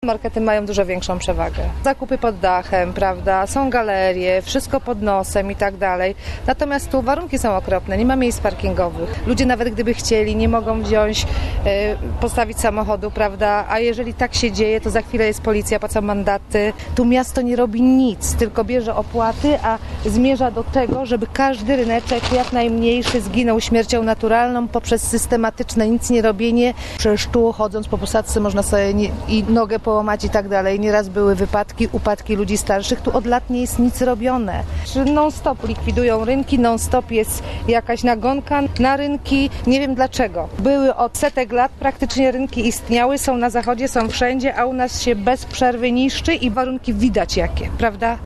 Markety mają dużo większą przewagę. Zakupy pod dachem, prawda, są galerie, wszystko pod nosem i tak dalej. Natomiast tu warunki są okropne, nie ma miejsc parkingowych. Ludzie nawet gdyby chcieli, nie mogą wziąć, postawić samochodu, prawda, a jeżeli tak się dzieje, to za chwilę jest policja, płaca mandaty. Tu miasto nie robi nic, tylko bierze opłaty, a zmierza do tego, żeby każdy ryneczek jak najmniejszy zginął śmiercią naturalną poprzez systematyczne nic nie robienie. Przecież tu chodząc po posadzce można sobie i nogę połamać i tak dalej. Nieraz były wypadki, upadki ludzi starszych. Tu od lat nie jest nic robione. Non-stop likwidują rynki, non-stop jest jakaś nagonka na rynki. Nie wiem dlaczego. Były od setek lat, praktycznie rynki istniały, są na zachodzie, są wszędzie, a u nas się bez przerwy niszczy i warunki widać jakie, prawda?